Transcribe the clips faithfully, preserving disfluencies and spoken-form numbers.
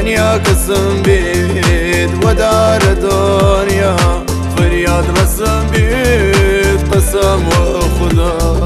تنیا قسم بید و دار دنیا فریاد رسم بید قسم و خدا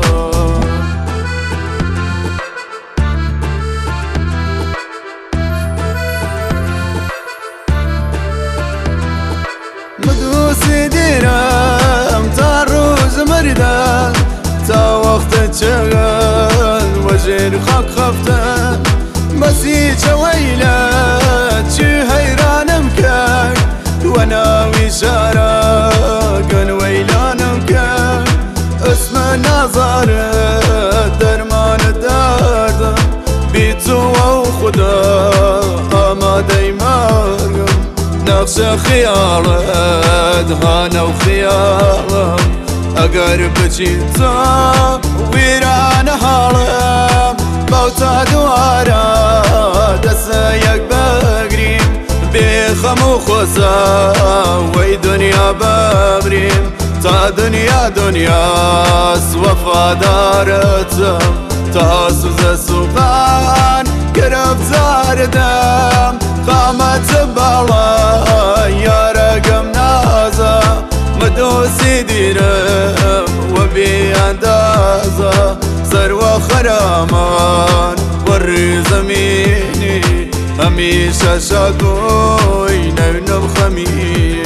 مدوسی دیرم تا روز مردن تا وقت چغل و جیر خاک خفتن بسی چه ویلت چی حیرانم کرد و ناوی شارکن ویلانم کرد اسم نظارت درمان دردم بی تو و خدا آماده مرگم نقش خیالت هانه و خیالم اگر بچی تا ویران حالم باوتا دوارا دست یک بگریم بیخم و خوزا وی دنیا ببریم تا دنیا دنیاست وفادارتم تا سوز سوقان گرفتار دم قامت بالا یارگم نازا مدوسی دیرم و بی اندازا سر و خرامان وری زمینی همیشه شاگوی نونم خمینی